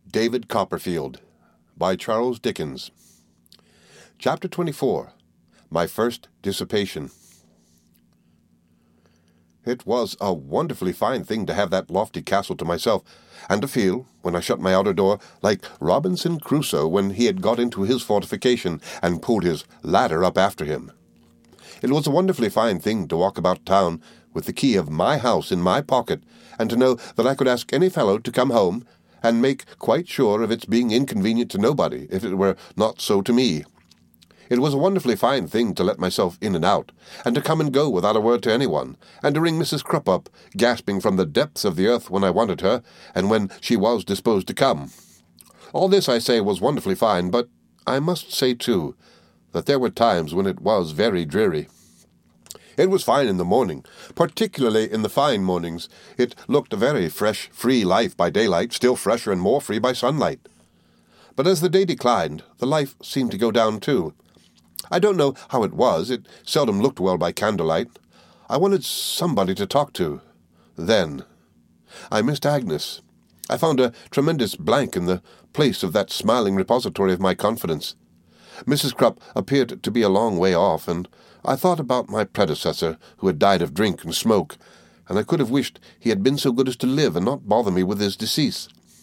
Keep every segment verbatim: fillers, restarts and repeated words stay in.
David Copperfield by Charles Dickens. Chapter twenty-four. My First Dissipation. It was a wonderfully fine thing to have that lofty castle to myself, and to feel, when I shut my outer door, like Robinson Crusoe when he had got into his fortification and pulled his ladder up after him. It was a wonderfully fine thing to walk about town with the key of my house in my pocket, and to know that I could ask any fellow to come home, and make quite sure of its being inconvenient to nobody, if it were not so to me. It was a wonderfully fine thing to let myself in and out, and to come and go without a word to anyone, and to ring Missus Crupp up, gasping from the depths of the earth when I wanted her, and when she was disposed to come. All this, I say, was wonderfully fine, but I must say, too, that there were times when it was very dreary. It was fine in the morning, particularly in the fine mornings. It looked a very fresh, free life by daylight, still fresher and more free by sunlight. But as the day declined, the life seemed to go down too. I don't know how it was. It seldom looked well by candlelight. I wanted somebody to talk to. Then I missed Agnes. I found a tremendous blank in the place of that smiling repository of my confidence. Missus Crupp appeared to be a long way off, and I thought about my predecessor, who had died of drink and smoke, and I could have wished he had been so good as to live and not bother me with his decease.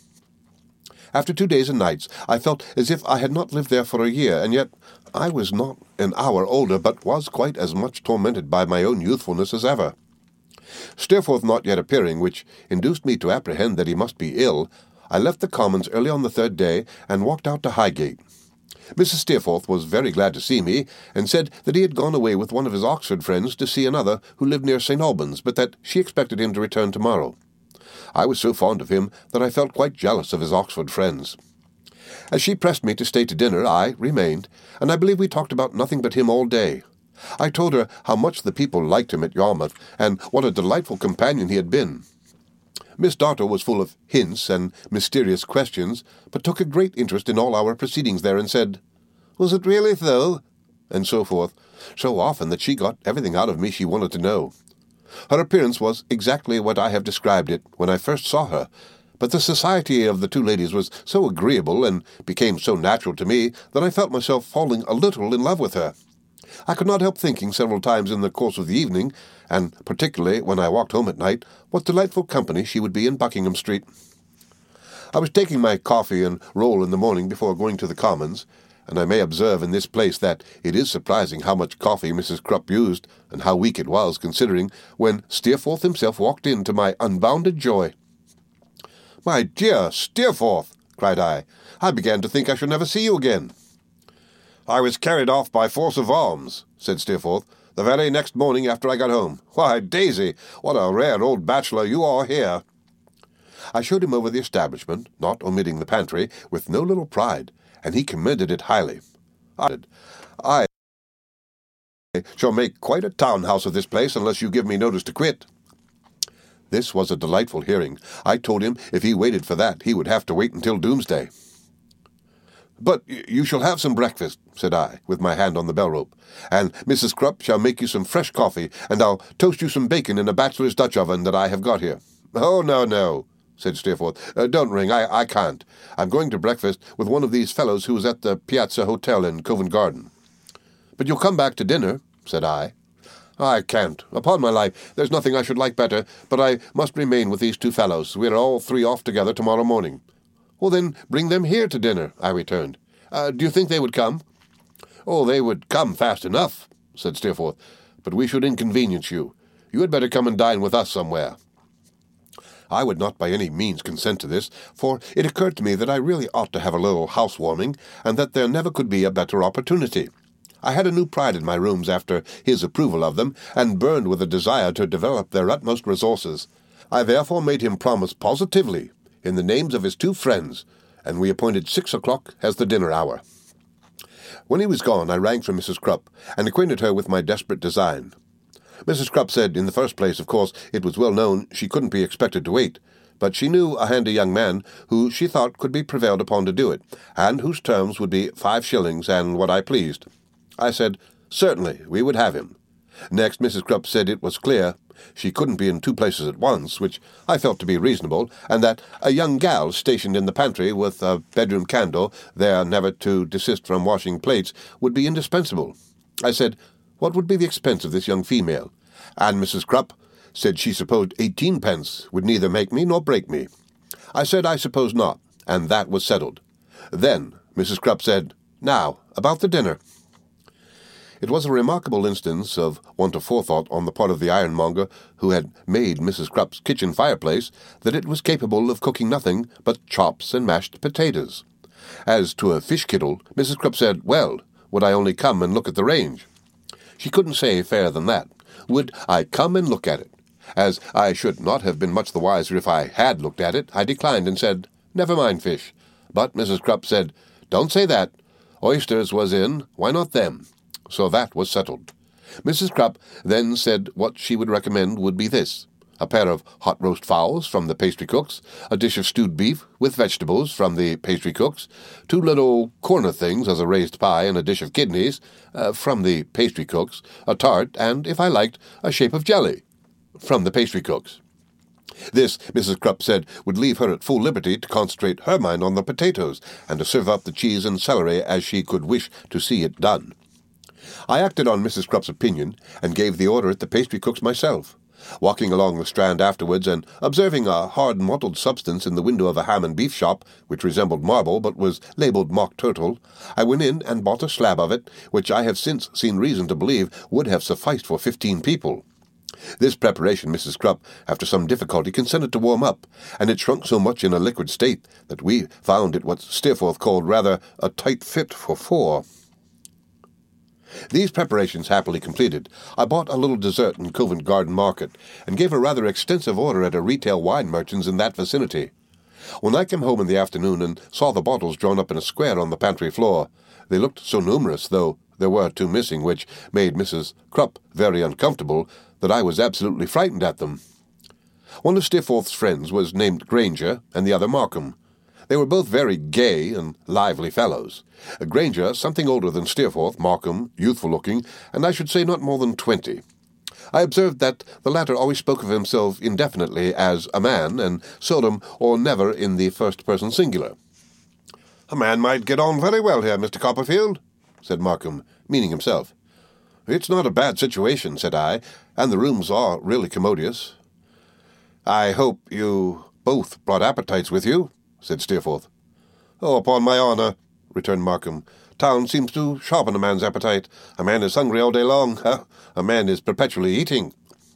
After two days and nights, I felt as if I had not lived there for a year, and yet I was not an hour older, but was quite as much tormented by my own youthfulness as ever. Steerforth not yet appearing, which induced me to apprehend that he must be ill, I left the Commons early on the third day, and walked out to Highgate. Missus Steerforth was very glad to see me, and said that he had gone away with one of his Oxford friends to see another who lived near Saint Albans, but that she expected him to return tomorrow. I was so fond of him that I felt quite jealous of his Oxford friends. As she pressed me to stay to dinner, I remained, and I believe we talked about nothing but him all day. I told her how much the people liked him at Yarmouth, and what a delightful companion he had been. Miss Dartle was full of hints and mysterious questions, but took a great interest in all our proceedings there, and said, "Was it really so?" and so forth, so often that she got everything out of me she wanted to know. Her appearance was exactly what I have described it when I first saw her, but the society of the two ladies was so agreeable, and became so natural to me, that I felt myself falling a little in love with her. I could not help thinking several times in the course of the evening, and particularly when I walked home at night, what delightful company she would be in Buckingham Street. I was taking my coffee and roll in the morning before going to the Commons, and I may observe in this place that it is surprising how much coffee Missus Crupp used, and how weak it was, considering, when Steerforth himself walked in, to my unbounded joy. "My dear Steerforth," cried I, "I began to think I should never see you again." "I was carried off by force of arms," said Steerforth, "the very next morning after I got home. Why, Daisy, what a rare old bachelor you are here." I showed him over the establishment, not omitting the pantry, with no little pride, and he commended it highly. I I shall make quite a town-house of this place unless you give me notice to quit. This was a delightful hearing. I told him if he waited for that, he would have to wait until doomsday. "But you shall have some breakfast," said I, with my hand on the bell-rope, "and Missus Crupp shall make you some fresh coffee, and I'll toast you some bacon in a bachelor's Dutch oven that I have got here." "Oh, no, no," said Steerforth. Uh, "don't ring. I, I can't. I'm going to breakfast with one of these fellows who is at the Piazza Hotel in Covent Garden." "But you'll come back to dinner," said I. "I can't. Upon my life, there's nothing I should like better, but I must remain with these two fellows. We are all three off together tomorrow morning." "Well, then, bring them here to dinner," I returned. Uh, "do you think they would come?" "Oh, they would come fast enough," said Steerforth, "but we should inconvenience you. You had better come and dine with us somewhere." I would not by any means consent to this, for it occurred to me that I really ought to have a little house-warming, and that there never could be a better opportunity. I had a new pride in my rooms after his approval of them, and burned with a desire to develop their utmost resources. I therefore made him promise positively, in the names of his two friends, and we appointed six o'clock as the dinner hour. When he was gone, I rang for Missus Crupp, and acquainted her with my desperate design. Missus Crupp said, in the first place, of course, it was well known she couldn't be expected to wait, but she knew a handy young man who she thought could be prevailed upon to do it, and whose terms would be five shillings and what I pleased. I said, certainly, we would have him. Next, Missus Crupp said it was clear, she couldn't be in two places at once, which I felt to be reasonable, and that a young gal stationed in the pantry with a bedroom candle, there never to desist from washing plates, would be indispensable. I said, what would be the expense of this young female? And Missus Crupp said she supposed eighteen pence would neither make me nor break me. I said I suppose not, and that was settled. Then Missus Crupp said, now, about the dinner. It was a remarkable instance of want of forethought on the part of the ironmonger who had made Missus Crupp's kitchen fireplace that it was capable of cooking nothing but chops and mashed potatoes. As to a fish kittle, Missus Crupp said, well, would I only come and look at the range? She couldn't say fairer than that. Would I come and look at it? As I should not have been much the wiser if I had looked at it, I declined and said, never mind fish. But Missus Crupp said, don't say that. Oysters was in, why not them? So that was settled. Missus Crupp then said what she would recommend would be this: a pair of hot roast fowls from the pastry cook's, a dish of stewed beef with vegetables from the pastry cook's, two little corner things as a raised pie and a dish of kidneys uh, from the pastry cook's, a tart, and, if I liked, a shape of jelly from the pastry cook's. This, Missus Crupp said, would leave her at full liberty to concentrate her mind on the potatoes, and to serve up the cheese and celery as she could wish to see it done. I acted on Missus Crupp's opinion, and gave the order at the pastry cook's myself. Walking along the Strand afterwards, and observing a hard mottled substance in the window of a ham and beef shop, which resembled marble, but was labelled mock turtle, I went in and bought a slab of it, which I have since seen reason to believe would have sufficed for fifteen people. This preparation Missus Crupp, after some difficulty, consented to warm up, and it shrunk so much in a liquid state that we found it what Steerforth called rather a tight fit for four. These preparations happily completed, I bought a little dessert in Covent Garden Market, and gave a rather extensive order at a retail wine merchant's in that vicinity. When I came home in the afternoon and saw the bottles drawn up in a square on the pantry floor, they looked so numerous, though there were two missing, which made Missus Crupp very uncomfortable, that I was absolutely frightened at them. One of Steerforth's friends was named Granger, and the other Markham. They were both very gay and lively fellows. Granger, something older than Steerforth, Markham, youthful-looking, and I should say not more than twenty. I observed that the latter always spoke of himself indefinitely as a man, and seldom or never in the first-person singular. "A man might get on very well here, Mister Copperfield," said Markham, meaning himself. "It's not a bad situation," said I, "and the rooms are really commodious." "I hope you both brought appetites with you," said Steerforth. "Oh, upon my honour," returned Markham. "Town seems to sharpen a man's appetite. A man is hungry all day long. A man is perpetually eating."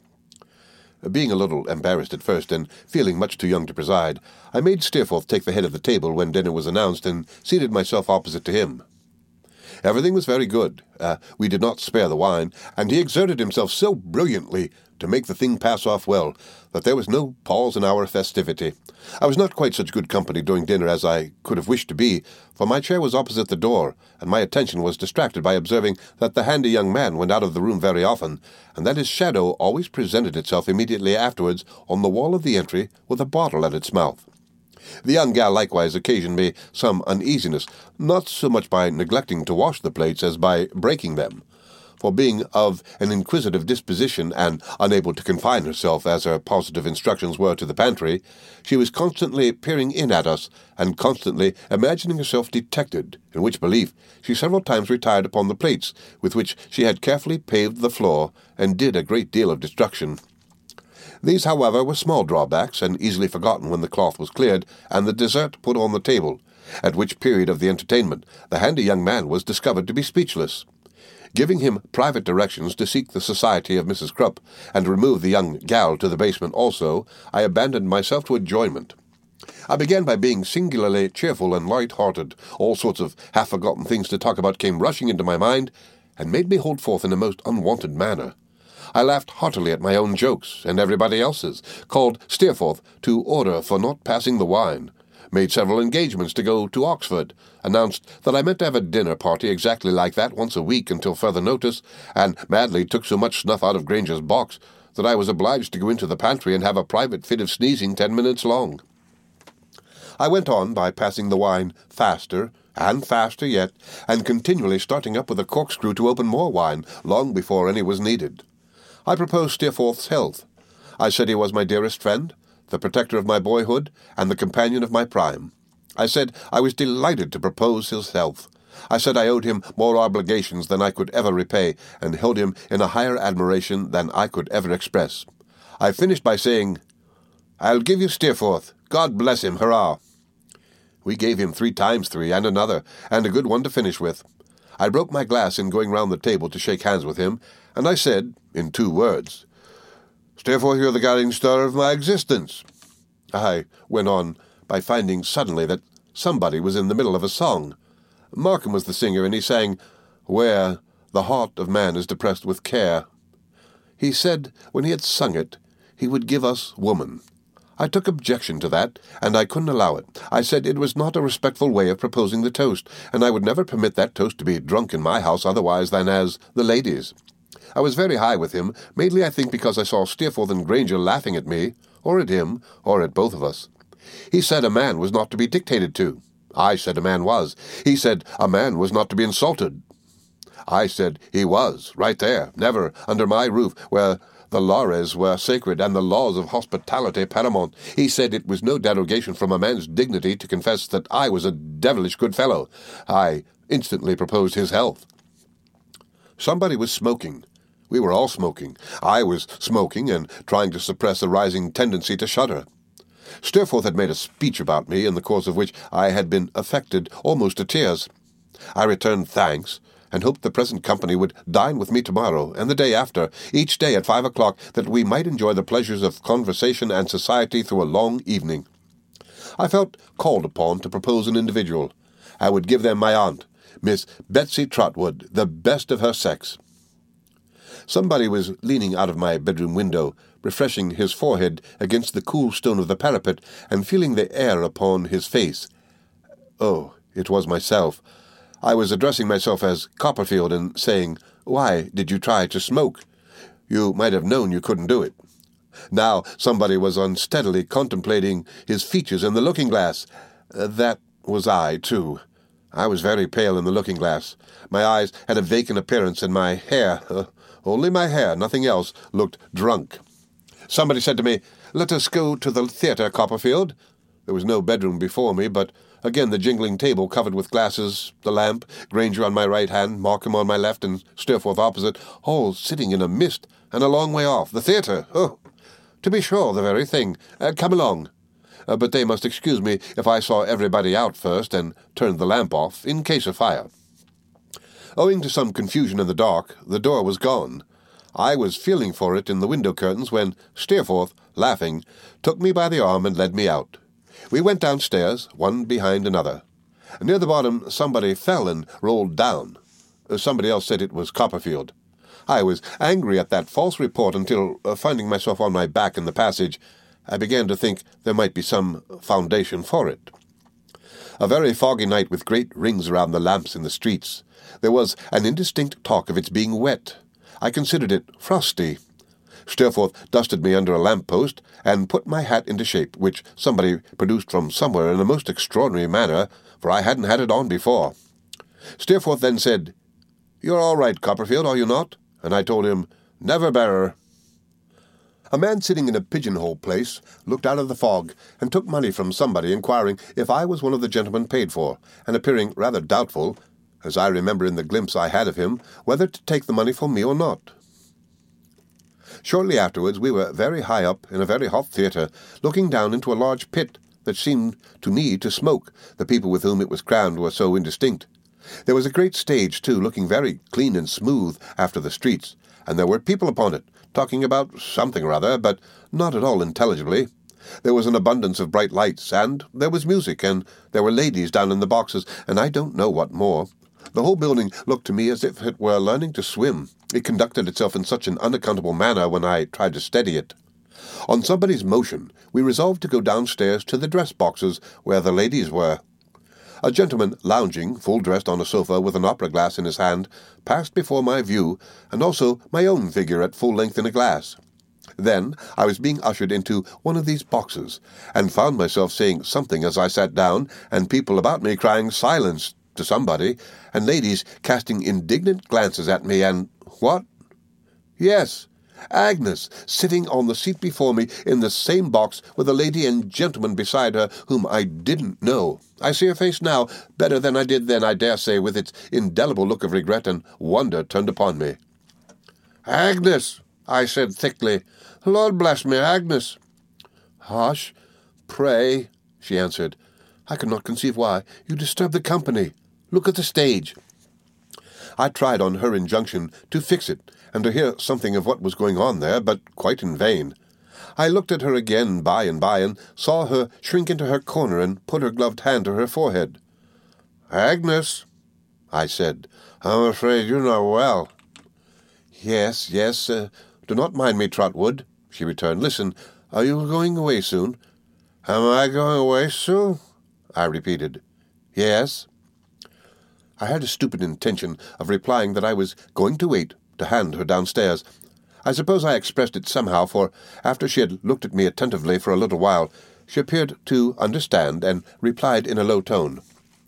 Being a little embarrassed at first, and feeling much too young to preside, I made Steerforth take the head of the table when dinner was announced, and seated myself opposite to him. Everything was very good. Uh, we did not spare the wine, and he exerted himself so brilliantly to make the thing pass off well, that there was no pause in our festivity. I was not quite such good company during dinner as I could have wished to be, for my chair was opposite the door, and my attention was distracted by observing that the handy young man went out of the room very often, and that his shadow always presented itself immediately afterwards on the wall of the entry with a bottle at its mouth. The young gal likewise occasioned me some uneasiness, not so much by neglecting to wash the plates as by breaking them. For being of an inquisitive disposition and unable to confine herself, as her positive instructions were, to the pantry, she was constantly peering in at us, and constantly imagining herself detected, in which belief she several times retired upon the plates, with which she had carefully paved the floor, and did a great deal of destruction. These, however, were small drawbacks, and easily forgotten when the cloth was cleared, and the dessert put on the table, at which period of the entertainment the handy young man was discovered to be speechless. Giving him private directions to seek the society of Missus Crupp, and remove the young gal to the basement also, I abandoned myself to enjoyment. I began by being singularly cheerful and light-hearted. All sorts of half-forgotten things to talk about came rushing into my mind, and made me hold forth in a most unwonted manner. I laughed heartily at my own jokes, and everybody else's, called Steerforth to order for not passing the wine, made several engagements to go to Oxford, announced that I meant to have a dinner party exactly like that once a week until further notice, and madly took so much snuff out of Granger's box that I was obliged to go into the pantry and have a private fit of sneezing ten minutes long. I went on by passing the wine faster and faster yet, and continually starting up with a corkscrew to open more wine long before any was needed. I proposed Steerforth's health. I said he was my dearest friend, the protector of my boyhood, and the companion of my prime. I said I was delighted to propose his health. I said I owed him more obligations than I could ever repay, and held him in a higher admiration than I could ever express. I finished by saying, "I'll give you Steerforth. God bless him, hurrah!" We gave him three times three, and another, and a good one to finish with. I broke my glass in going round the table to shake hands with him, and I said, in two words, "Steerforth, you're the guiding star of my existence." I went on by finding suddenly that somebody was in the middle of a song. Markham was the singer, and he sang, "Where the heart of man is depressed with care." He said, when he had sung it, he would give us woman. I took objection to that, and I couldn't allow it. I said it was not a respectful way of proposing the toast, and I would never permit that toast to be drunk in my house otherwise than as the ladies. I was very high with him, mainly I think because I saw Steerforth and Granger laughing at me, or at him, or at both of us. He said a man was not to be dictated to. I said a man was. He said a man was not to be insulted. I said he was, right there, never, under my roof, where the lares were sacred and the laws of hospitality paramount. He said it was no derogation from a man's dignity to confess that I was a devilish good fellow. I instantly proposed his health. Somebody was smoking. We were all smoking. I was smoking and trying to suppress a rising tendency to shudder. Steerforth had made a speech about me, in the course of which I had been affected almost to tears. I returned thanks, and hoped the present company would dine with me tomorrow, and the day after, each day at five o'clock, that we might enjoy the pleasures of conversation and society through a long evening. I felt called upon to propose an individual. I would give them my aunt, Miss Betsy Trotwood, the best of her sex. Somebody was leaning out of my bedroom window, refreshing his forehead against the cool stone of the parapet, and feeling the air upon his face. Oh, it was myself. I was addressing myself as Copperfield and saying, "Why did you try to smoke? You might have known you couldn't do it." Now somebody was unsteadily contemplating his features in the looking-glass. Uh, that was I, too. I was very pale in the looking-glass. My eyes had a vacant appearance, and my hair, uh, only my hair, nothing else, looked drunk. Somebody said to me, "Let us go to the theatre, Copperfield." There was no bedroom before me, but again the jingling table covered with glasses, the lamp, Granger on my right hand, Markham on my left, and Steerforth opposite, all sitting in a mist, and a long way off. The theatre! Oh, to be sure, the very thing. Uh, come along. Uh, but they must excuse me if I saw everybody out first and turned the lamp off, in case of fire. Owing to some confusion in the dark, the door was gone. I was feeling for it in the window curtains when Steerforth, laughing, took me by the arm and led me out. We went downstairs, one behind another. Near the bottom, somebody fell and rolled down. Somebody else said it was Copperfield. I was angry at that false report until, uh, finding myself on my back in the passage, I began to think there might be some foundation for it. A very foggy night with great rings around the lamps in the streets. There was an indistinct talk of its being wet. I considered it frosty. Steerforth dusted me under a lamp-post and put my hat into shape, which somebody produced from somewhere in a most extraordinary manner, for I hadn't had it on before. Steerforth then said, "You're all right, Copperfield, are you not?" And I told him, "Never better." A man sitting in a pigeonhole place looked out of the fog and took money from somebody, inquiring if I was one of the gentlemen paid for, and appearing rather doubtful, as I remember in the glimpse I had of him, whether to take the money from me or not. Shortly afterwards we were very high up in a very hot theatre, looking down into a large pit that seemed to me to smoke, the people with whom it was crammed were so indistinct. There was a great stage, too, looking very clean and smooth after the streets, and there were people upon it, talking about something or other, but not at all intelligibly. There was an abundance of bright lights, and there was music, and there were ladies down in the boxes, and I don't know what more. The whole building looked to me as if it were learning to swim. It conducted itself in such an unaccountable manner when I tried to steady it. On somebody's motion, we resolved to go downstairs to the dress-boxes where the ladies were. A gentleman lounging, full-dressed on a sofa with an opera-glass in his hand, passed before my view, and also my own figure at full length in a glass. Then I was being ushered into one of these boxes, and found myself saying something as I sat down, and people about me crying "Silence!" to somebody, and ladies casting indignant glances at me, and what? Yes, Agnes, sitting on the seat before me in the same box with a lady and gentleman beside her whom I didn't know. I see her face now, better than I did then, I dare say, with its indelible look of regret and wonder turned upon me. "Agnes," I said thickly. "Lord bless me, Agnes." "Hush, pray," she answered. I could not conceive why. "You disturb the company. Look at the stage." I tried on her injunction to fix it, and to hear something of what was going on there, but quite in vain. I looked at her again by and by, and saw her shrink into her corner and put her gloved hand to her forehead. "Agnes," I said, "I'm afraid you're not well." "Yes, yes, uh, do not mind me, Trotwood," she returned. "Listen, are you going away soon?" "Am I going away soon?" I repeated. "Yes." I had a stupid intention of replying that I was going to wait to hand her downstairs. I suppose I expressed it somehow, for after she had looked at me attentively for a little while, she appeared to understand, and replied in a low tone,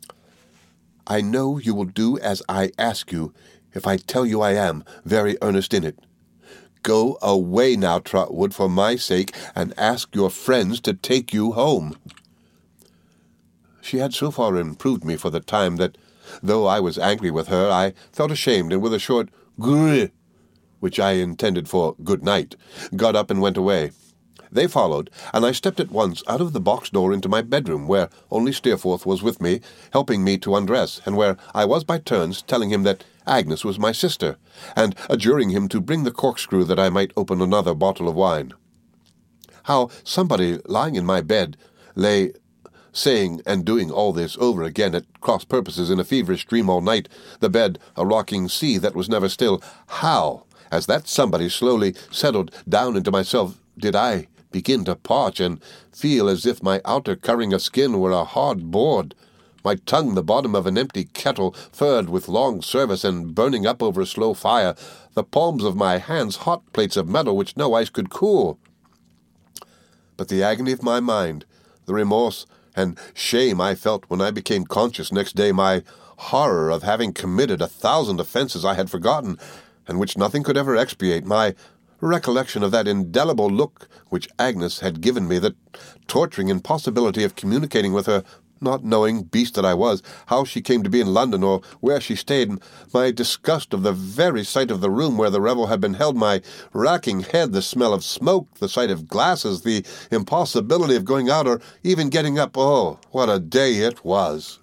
"I know you will do as I ask you, if I tell you I am very earnest in it. Go away now, Trotwood, for my sake, and ask your friends to take you home." She had so far improved me for the time that, though I was angry with her, I felt ashamed, and with a short "grrr," which I intended for good night, got up and went away. They followed, and I stepped at once out of the box door into my bedroom, where only Steerforth was with me, helping me to undress, and where I was by turns telling him that Agnes was my sister, and adjuring him to bring the corkscrew that I might open another bottle of wine. How somebody lying in my bed lay saying and doing all this over again at cross purposes in a feverish dream all night, the bed a rocking sea that was never still, how, as that somebody slowly settled down into myself, did I begin to parch, and feel as if my outer covering of skin were a hard board, my tongue the bottom of an empty kettle, furred with long service and burning up over a slow fire, the palms of my hands hot plates of metal which no ice could cool. But the agony of my mind, the remorse and shame I felt when I became conscious next day, my horror of having committed a thousand offences I had forgotten, and which nothing could ever expiate, my recollection of that indelible look which Agnes had given me, the torturing impossibility of communicating with her, not knowing, beast that I was, how she came to be in London or where she stayed, my disgust of the very sight of the room where the revel had been held, my racking head, the smell of smoke, the sight of glasses, the impossibility of going out or even getting up. Oh, what a day it was!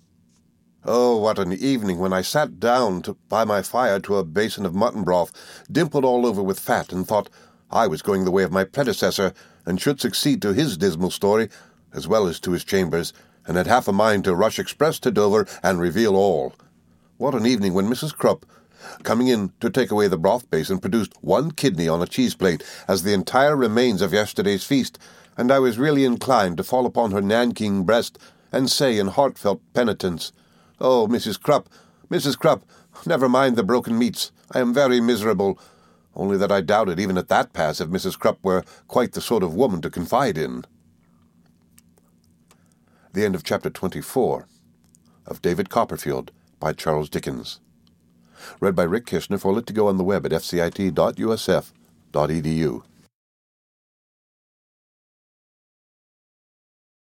Oh, what an evening when I sat down to, by my fire to a basin of mutton broth, dimpled all over with fat, and thought I was going the way of my predecessor, and should succeed to his dismal story, as well as to his chambers, and had half a mind to rush express to Dover and reveal all. What an evening when Missus Krupp, coming in to take away the broth basin, produced one kidney on a cheese plate as the entire remains of yesterday's feast, and I was really inclined to fall upon her Nanking breast and say in heartfelt penitence, "Oh, Missus Krupp, Missus Krupp, never mind the broken meats. I am very miserable," only that I doubted even at that pass if Missus Krupp were quite the sort of woman to confide in. The end of chapter twenty-four of David Copperfield by Charles Dickens. Read by Rick Kishner for Lit to Go on the web at f c i t dot u s f dot e d u.